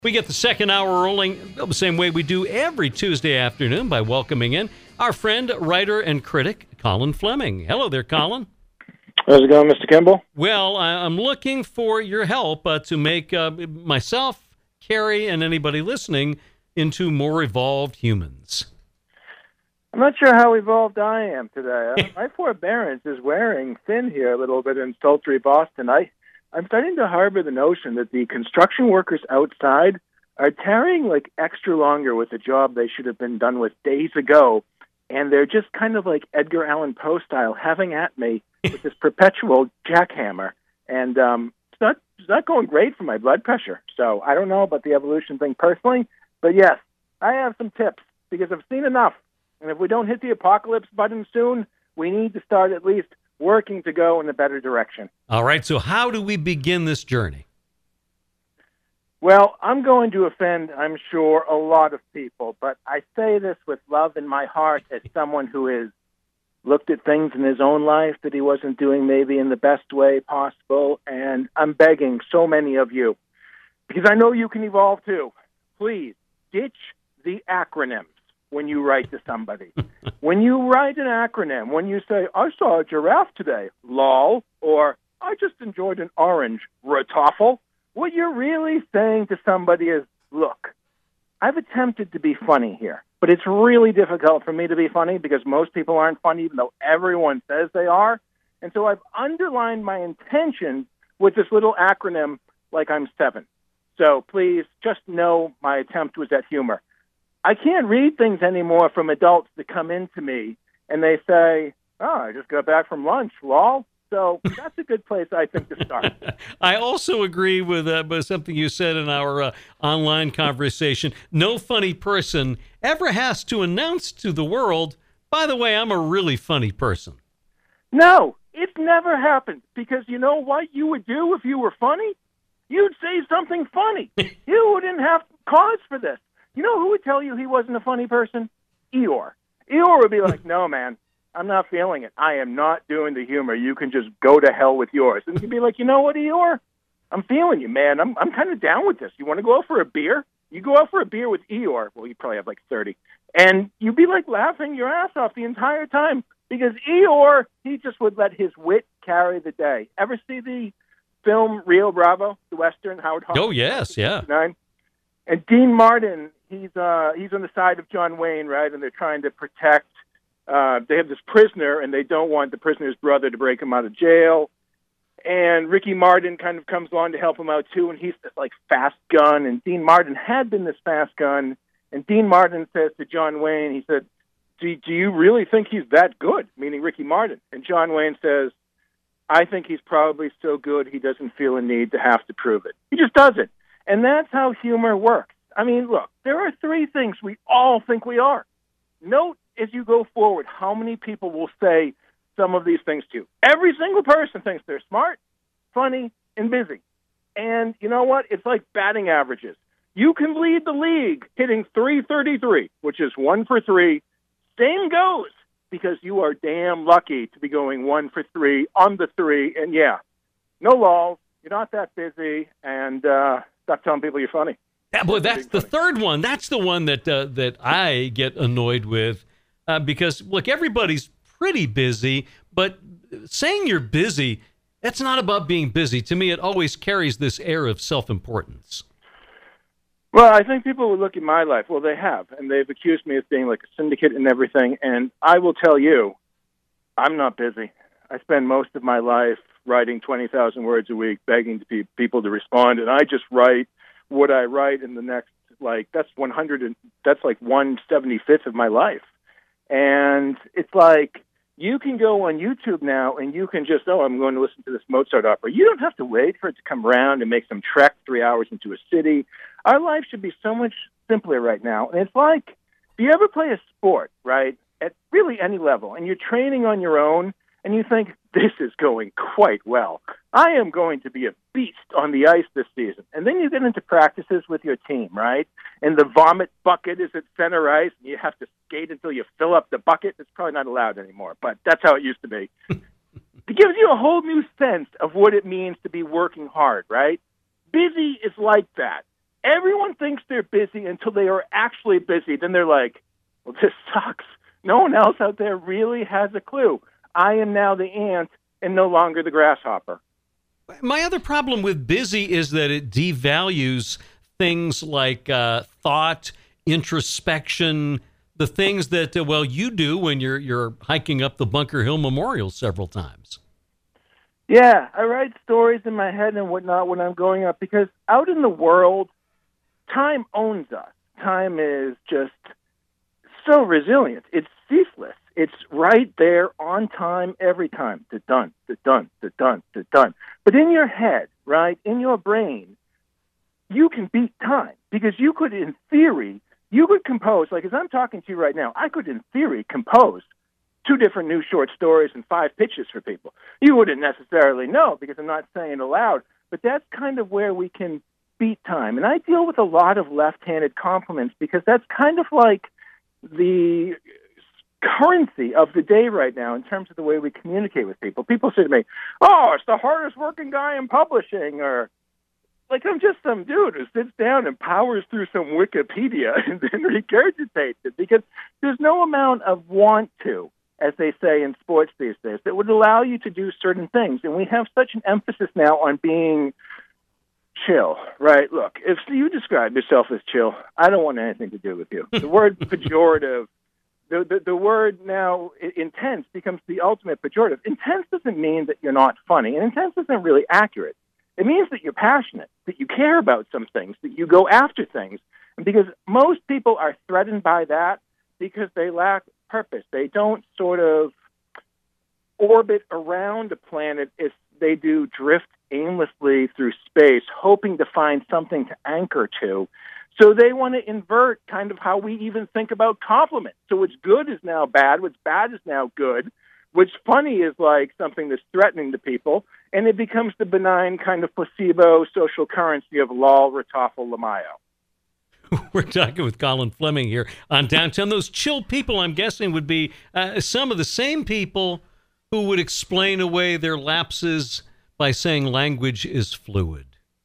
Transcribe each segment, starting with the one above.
We get the second hour rolling the same way we do every Tuesday afternoon by welcoming in our friend, writer, and critic, Colin Fleming. Hello there, Colin. How's it going, Mr. Kimball? Well, I'm looking for your help to make myself, Carrie, and anybody listening into more evolved humans. I'm not sure how evolved I am today. My forbearance is wearing thin here a little bit in sultry Boston. I'm starting to harbor the notion that the construction workers outside are tarrying like extra longer with a job they should have been done with days ago, and they're just kind of like Edgar Allan Poe style, having at me with this perpetual jackhammer. And it's not going great for my blood pressure. So I don't know about the evolution thing personally, but yes, I have some tips because I've seen enough. And if we don't hit the apocalypse button soon, we need to start at least working to go in a better direction. All right, so how do we begin this journey? Well, I'm going to offend, I'm sure, a lot of people, but I say this with love in my heart as someone who has looked at things in his own life that he wasn't doing maybe in the best way possible, and I'm begging so many of you, because I know you can evolve too. Please, ditch the acronyms when you write to somebody. When you write an acronym, when you say, I saw a giraffe today, lol, or I just enjoyed an orange, ratoffle, what you're really saying to somebody is, look, I've attempted to be funny here, but it's really difficult for me to be funny because most people aren't funny, even though everyone says they are. And so I've underlined my intention with this little acronym like I'm 7. So please just know my attempt was at humor. I can't read things anymore from adults that come into me and they say, oh, I just got back from lunch, lol. So that's a good place, I think, to start. I also agree with something you said in our online conversation. No funny person ever has to announce to the world, by the way, I'm a really funny person. No, it's never happened, because you know what you would do if you were funny? You'd say something funny. You wouldn't have cause for this. You know who would tell you he wasn't a funny person? Eeyore. Eeyore would be like, no, man, I'm not feeling it. I am not doing the humor. You can just go to hell with yours. And you'd be like, you know what, Eeyore? I'm feeling you, man. I'm kind of down with this. You want to go out for a beer? You go out for a beer with Eeyore. Well, you probably have like 30. And you'd be like laughing your ass off the entire time because Eeyore, he just would let his wit carry the day. Ever see the film Rio Bravo, the Western, Howard Hawks? Oh, yes, yeah. And Dean Martin, he's on the side of John Wayne, right? And they're trying to protect. They have this prisoner, and they don't want the prisoner's brother to break him out of jail. And Ricky Martin kind of comes along to help him out too, and he's this like fast gun. And Dean Martin had been this fast gun. And Dean Martin says to John Wayne, he said, "Do you really think he's that good?" Meaning Ricky Martin. And John Wayne says, "I think he's probably so good he doesn't feel a need to have to prove it. He just does it." And that's how humor works. I mean, look, there are 3 things we all think we are. Note as you go forward how many people will say some of these things to you. Every single person thinks they're smart, funny, and busy. And you know what? It's like batting averages. You can lead the league hitting .333, which is 1 for 3. Same goes, because you are damn lucky to be going 1 for 3 on the 3. And yeah, no lulls. You're not that busy, and stop telling people you're funny. Yeah, boy, that's the third one. That's the one that I get annoyed with because, look, everybody's pretty busy, but saying you're busy, that's not about being busy. To me, it always carries this air of self-importance. Well, I think people would look at my life. Well, they have, and they've accused me of being like a syndicate and everything, and I will tell you, I'm not busy. I spend most of my life writing 20,000 words a week, begging to people to respond, and I just write what I write in the next, like, that's 1/75th of my life. And it's like, you can go on YouTube now and you can just, I'm going to listen to this Mozart opera. You don't have to wait for it to come around and make some trek 3 hours into a city. Our life should be so much simpler right now. And it's like, if you ever play a sport, right, at really any level, and you're training on your own, and you think, this is going quite well. I am going to be a beast on the ice this season. And then you get into practices with your team, right? And the vomit bucket is at center ice, and you have to skate until you fill up the bucket. It's probably not allowed anymore, but that's how it used to be. It gives you a whole new sense of what it means to be working hard, right? Busy is like that. Everyone thinks they're busy until they are actually busy. Then they're like, well, this sucks. No one else out there really has a clue. I am now the ant and no longer the grasshopper. My other problem with busy is that it devalues things like thought, introspection, the things that, you do when you're hiking up the Bunker Hill Memorial several times. Yeah, I write stories in my head and whatnot when I'm going up because out in the world, time owns us. Time is just so resilient. It's ceaseless. It's right there on time every time. Done. But in your head, right, in your brain, you can beat time because you could, in theory, compose, like as I'm talking to you right now, I could, in theory, compose 2 different new short stories and 5 pitches for people. You wouldn't necessarily know because I'm not saying it aloud, but that's kind of where we can beat time. And I deal with a lot of left-handed compliments because that's kind of like the currency of the day right now in terms of the way we communicate with people. People say to me, oh, it's the hardest working guy in publishing, or like I'm just some dude who sits down and powers through some Wikipedia and then regurgitates it because there's no amount of want to, as they say in sports these days, that would allow you to do certain things. And we have such an emphasis now on being chill, right? Look, if you describe yourself as chill, I don't want anything to do with you. The word pejorative, the word now intense becomes the ultimate pejorative. Intense doesn't mean that you're not funny, and intense isn't really accurate. It means that you're passionate, that you care about some things, that you go after things. And because most people are threatened by that because they lack purpose. They don't sort of orbit around a planet as they do drift aimlessly through space, hoping to find something to anchor to. So they want to invert kind of how we even think about compliments. So what's good is now bad, what's bad is now good, what's funny is like something that's threatening to people, and it becomes the benign kind of placebo social currency of lol, retoffel, lamayo. We're talking with Colin Fleming here on Downtown. Those chill people, I'm guessing, would be some of the same people who would explain away their lapses by saying language is fluid.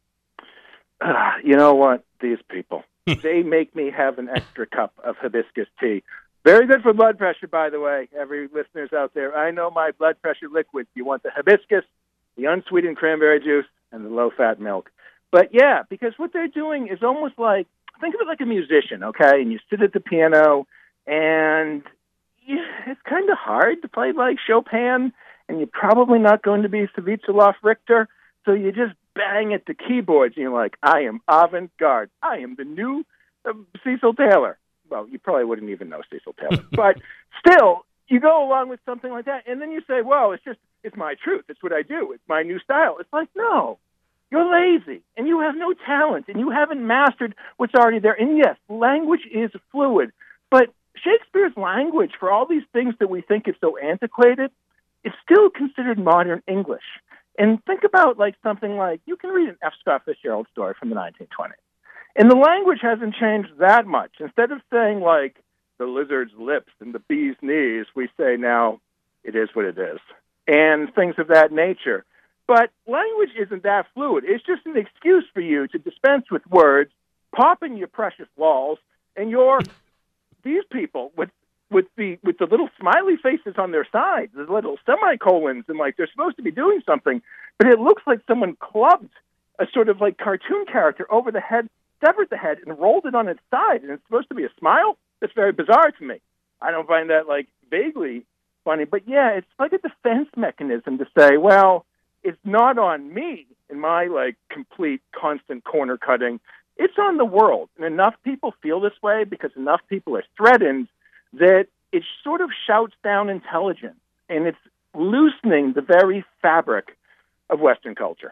You know what? These people, they make me have an extra cup of hibiscus tea. Very good for blood pressure, by the way, every listeners out there. I know my blood pressure liquids. You want the hibiscus, the unsweetened cranberry juice, and the low-fat milk. But yeah, because what they're doing is almost like, think of it like a musician, okay? And you sit at the piano, and it's kind of hard to play like Chopin, and you're probably not going to be Savitsalov Richter, so you just bang at the keyboards, and you're like, I am avant-garde. I am the new Cecil Taylor. Well, you probably wouldn't even know Cecil Taylor. But still, you go along with something like that, and then you say, well, it's my truth. It's what I do. It's my new style. It's like, no. You're lazy, and you have no talent, and you haven't mastered what's already there. And yes, language is fluid, but Shakespeare's language, for all these things that we think is so antiquated, it's still considered modern English. And think about like something like, you can read an F. Scott Fitzgerald story from the 1920s, and the language hasn't changed that much. Instead of saying like the lizard's lips and the bee's knees, we say now it is what it is, and things of that nature. But language isn't that fluid. It's just an excuse for you to dispense with words, pop in your precious walls, and these people with the little smiley faces on their sides, the little semicolons, and like they're supposed to be doing something, but it looks like someone clubbed a sort of like cartoon character over the head, severed the head, and rolled it on its side, and it's supposed to be a smile? That's very bizarre to me. I don't find that like vaguely funny, but yeah, it's like a defense mechanism to say, well, it's not on me in my like complete constant corner cutting. It's on the world. And enough people feel this way because enough people are threatened that it sort of shouts down intelligence, and it's loosening the very fabric of Western culture.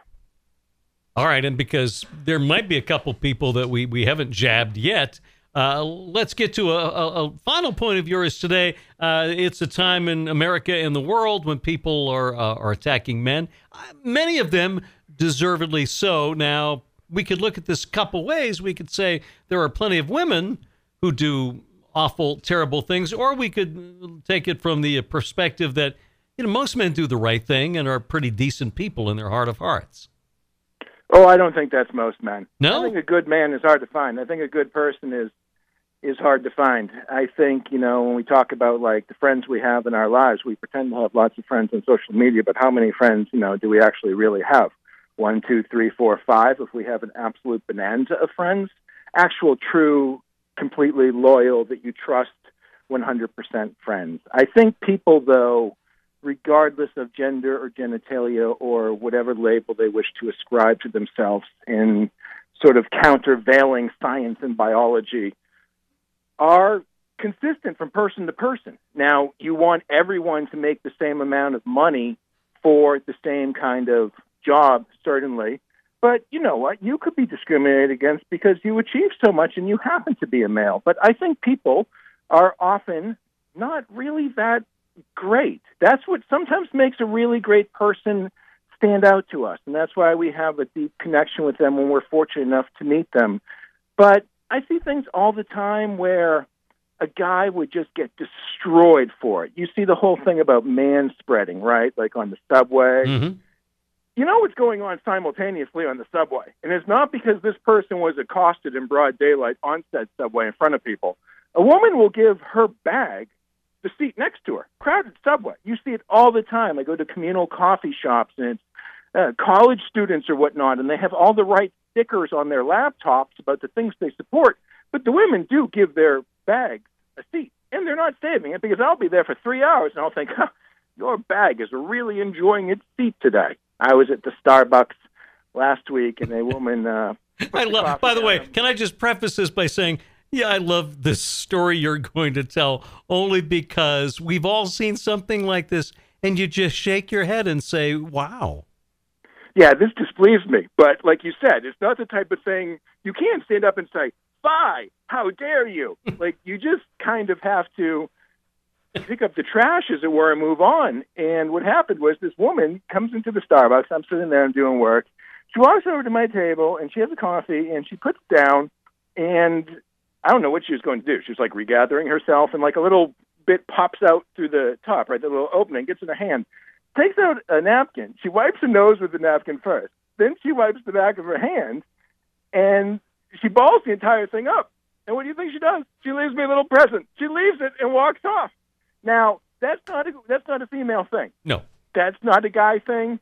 All right. And because there might be a couple people that we haven't jabbed yet, let's get to a final point of yours today. It's a time in America and the world when people are attacking men. Many of them deservedly so. Now, we could look at this a couple ways. We could say there are plenty of women who do awful, terrible things, or we could take it from the perspective that, most men do the right thing and are pretty decent people in their heart of hearts. Oh, I don't think that's most men. No? I think a good man is hard to find. I think a good person is hard to find. I think, when we talk about like the friends we have in our lives, we pretend to have lots of friends on social media, but how many friends, do we actually really have? 1, 2, 3, 4, 5. If we have an absolute bonanza of friends, actual, true, completely loyal, that you trust 100% friends. I think people, though, regardless of gender or genitalia or whatever label they wish to ascribe to themselves in sort of countervailing science and biology, are consistent from person to person. Now, you want everyone to make the same amount of money for the same kind of job, certainly. But you know what? You could be discriminated against because you achieve so much and you happen to be a male. But I think people are often not really that great. That's what sometimes makes a really great person stand out to us. And that's why we have a deep connection with them when we're fortunate enough to meet them. But I see things all the time where a guy would just get destroyed for it. You see the whole thing about man-spreading, right? Like on the subway. Mm-hmm. You know what's going on simultaneously on the subway. And it's not because this person was accosted in broad daylight on said subway in front of people. A woman will give her bag the seat next to her. Crowded subway. You see it all the time. I go to communal coffee shops, and it's college students or whatnot, and they have all the right stickers on their laptops about the things they support. But the women do give their bags a seat, and they're not saving it because I'll be there for 3 hours, and I'll think, your bag is really enjoying its seat today. I was at the Starbucks last week, and a woman... By the way, can I just preface this by saying, yeah, I love this story you're going to tell, only because we've all seen something like this, and you just shake your head and say, wow. Yeah, this displeased me. But like you said, it's not the type of thing you can't stand up and say, "Fie, how dare you?" Like, you just kind of have to pick up the trash, as it were, and move on. And what happened was this woman comes into the Starbucks. I'm sitting there, I'm doing work. She walks over to my table, and she has a coffee, and she puts it down, and I don't know what she was going to do. She was like regathering herself, and like a little bit pops out through the top, right? The little opening, gets in her hand, takes out a napkin. She wipes her nose with the napkin first. Then she wipes the back of her hand, and she balls the entire thing up. And what do you think she does? She leaves me a little present. She leaves it and walks off. Now, that's not a female thing. No. That's not a guy thing.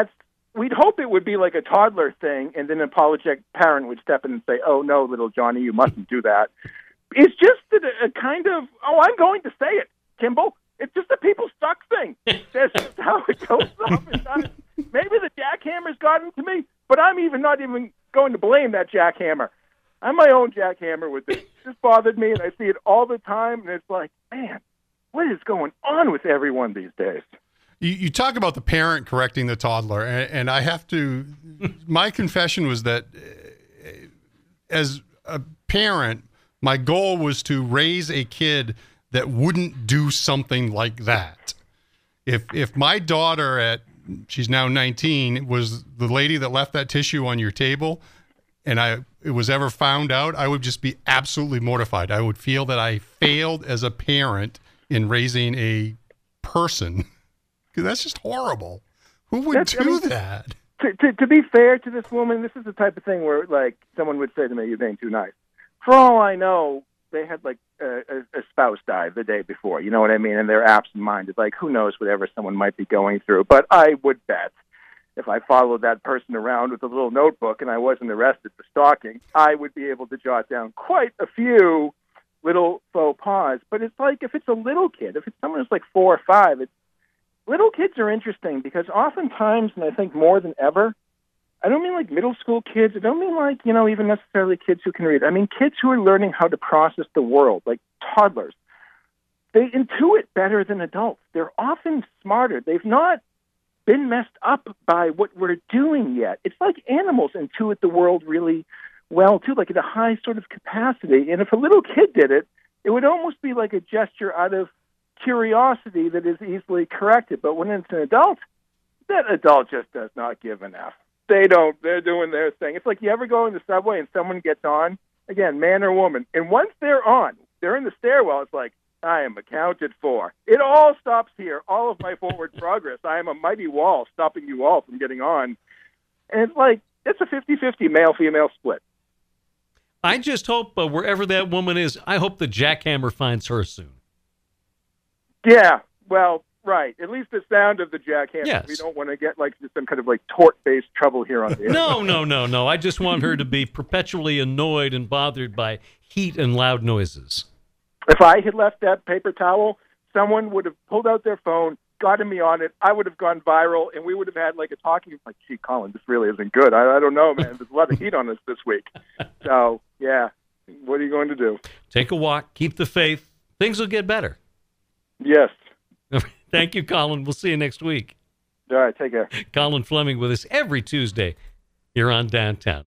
We'd hope it would be like a toddler thing, and then an apologetic parent would step in and say, "Oh, no, little Johnny, you mustn't do that." It's just a kind of, I'm going to say it, Kimball. It's just a people suck thing. That's just how it goes off. Maybe the jackhammer's gotten to me, but I'm not even going to blame that jackhammer. I'm my own jackhammer with this. It just bothered me, and I see it all the time, and it's like, man, what is going on with everyone these days? You talk about the parent correcting the toddler, and I have to, my confession was that as a parent, my goal was to raise a kid that wouldn't do something like that. If my daughter she's now 19, was the lady that left that tissue on your table, and it was ever found out, I would just be absolutely mortified. I would feel that I failed as a parent in raising a person. Because that's just horrible. Who would do that? To be fair to this woman, this is the type of thing where, like, someone would say to me, "You're being too nice." For all I know, they had, like, a spouse die the day before. You know what I mean? And they're absent-minded. Like, who knows whatever someone might be going through. But I would bet if I followed that person around with a little notebook and I wasn't arrested for stalking, I would be able to jot down quite a few little faux pas. But it's like, if it's a little kid, if it's someone who's like 4 or 5, little kids are interesting because oftentimes, and I think more than ever, I don't mean like middle school kids. I don't mean like, even necessarily kids who can read. I mean kids who are learning how to process the world, like toddlers. They intuit better than adults. They're often smarter. They've not been messed up by what we're doing yet. It's like animals intuit the world really well, too, like at a high sort of capacity. And if a little kid did it, it would almost be like a gesture out of curiosity that is easily corrected. But when it's an adult, that adult just does not give an F. They're doing their thing. It's like you ever go in the subway and someone gets on, again, man or woman, and once they're on, they're in the stairwell, it's like, I am accounted for. It all stops here. All of my forward progress. I am a mighty wall stopping you all from getting on. And it's like, it's a 50-50 male-female split. I just hope wherever that woman is, I hope the jackhammer finds her soon. Yeah, well, right. At least the sound of the jackhammer. Yes. We don't want to get like some kind of like tort-based trouble here on the air. No. I just want her to be perpetually annoyed and bothered by heat and loud noises. If I had left that paper towel, someone would have pulled out their phone, gotten me on it. I would have gone viral, and we would have had like a talking, like, gee, Colin, this really isn't good. I don't know, man. There's a lot of heat on us this week. So, yeah, what are you going to do? Take a walk, keep the faith. Things will get better. Yes. Thank you, Colin. We'll see you next week. All right, take care. Colin Fleming with us every Tuesday here on Downtown.